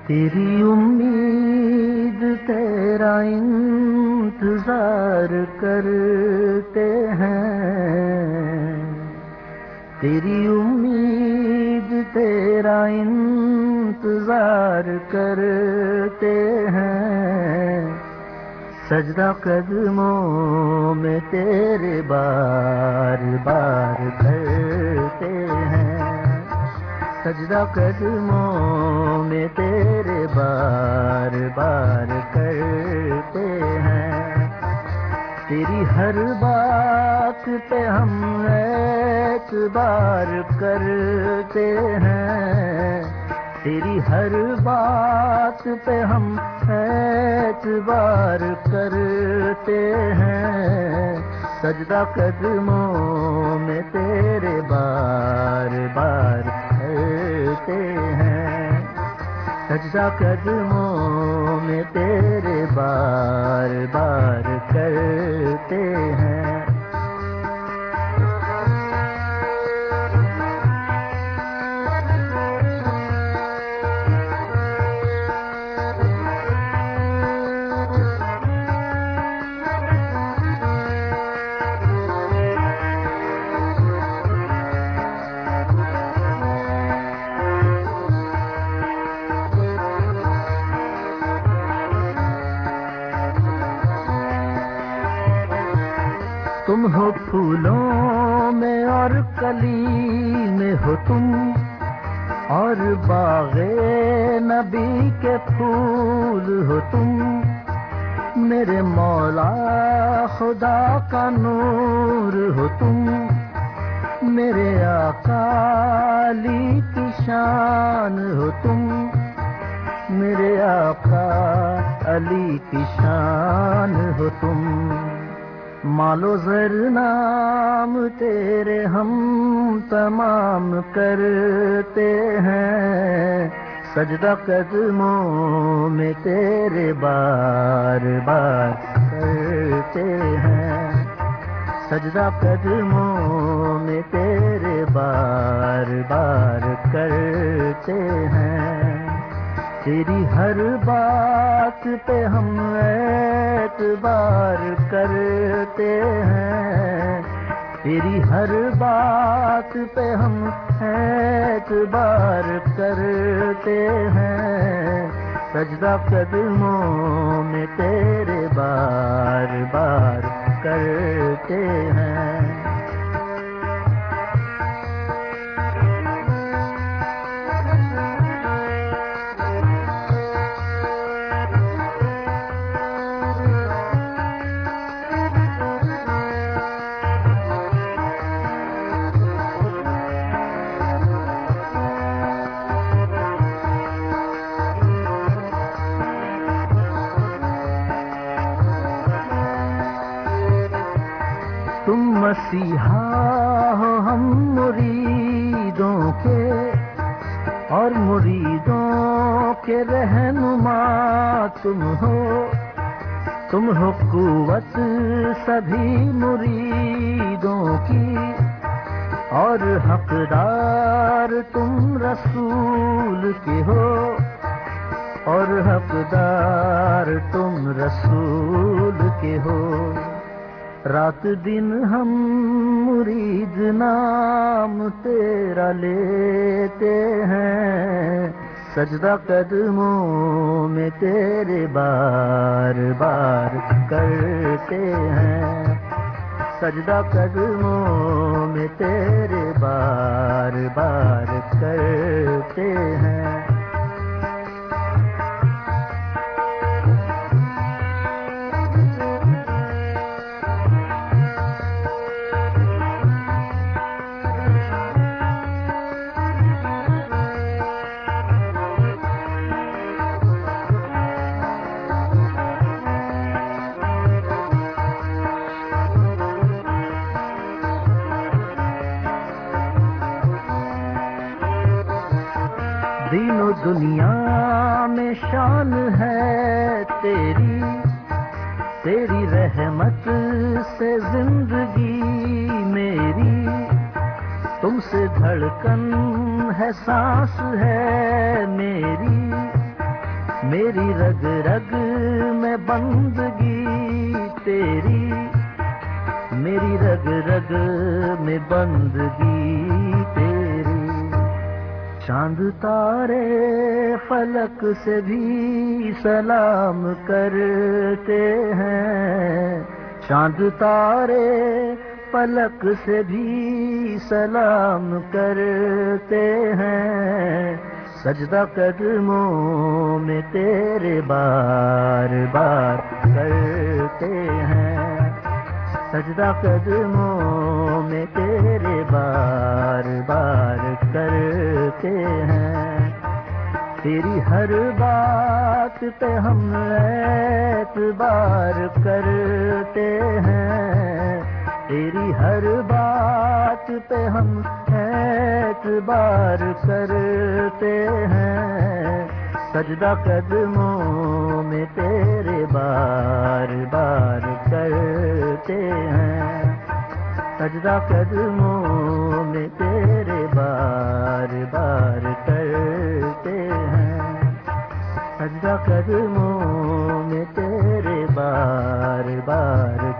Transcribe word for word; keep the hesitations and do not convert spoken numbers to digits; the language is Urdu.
تیری امید تیرا انتظار کرتے ہیں، تیری امید تیرا انتظار کرتے ہیں، سجدہ قدموں میں تیرے بار بار کرتے ہیں، سجدہ قدموں میں تیرے بار بار کرتے ہیں، تیری ہر بات پہ ہم اعتبار کرتے ہیں، تیری ہر بات پہ ہم اعتبار کرتے ہیں، سجدہ قدموں میں تیرے بار بار کرتے ہیں، سجدہ قدموں میں تیرے بار بار کرتے ہیں۔ تم ہو پھولوں میں اور کلی میں ہو تم، اور باغ نبی کے پھول ہو تم، میرے مولا خدا کا نور ہو تم، میرے آقا علی کی شان ہو تم، میرے آقا علی کی شان ہو تم، مال و زر نام تیرے ہم تمام کرتے ہیں، سجدہ قدموں میں تیرے بار بار کرتے ہیں، سجدہ قدموں میں تیرے بار بار کرتے ہیں، تیری ہر بات پہ ہم اعتبار کرتے ہیں، تیری ہر بات پہ ہم اعتبار کرتے ہیں، سجدہ قدموں میں تیرے بار بار کرتے ہیں۔ تم مسیحا ہو ہم مریدوں کے، اور مریدوں کے رہنما تم ہو، تم ہو قوت سبھی مریدوں کی، اور حقدار تم رسول کے ہو، اور حقدار تم رسول کے ہو، رات دن ہم مرید نام تیرا لیتے ہیں، سجدہ قدموں میں تیرے بار بار کرتے ہیں، سجدہ قدموں میں تیرے بار بار کرتے ہیں۔ دین و دنیا میں شان ہے تیری، تیری رحمت سے زندگی میری، تم سے دھڑکن ہے سانس ہے میری، میری رگ رگ میں بندگی تیری، میری رگ رگ میں بندگی تیری۔ چاند تارے فلک سے بھی سلام کرتے ہیں، چاند تارے فلک سے بھی سلام کرتے ہیں، سجدہ قدموں میں تیرے بار بار کرتے ہیں، سجدہ قدموں میں تیرے بار بار کرتے ہیں۔ تیری ہر بات پہ ہم اعتبار کرتے ہیں، تیری ہر بات پہ ہم اعتبار کرتے ہیں، سجدہ قدموں میں تیرے بار بار کرتے ہیں، سجدہ قدموں میں تیرے بار بار کرتے ہیں، سجدہ قدموں میں تیرے بار بار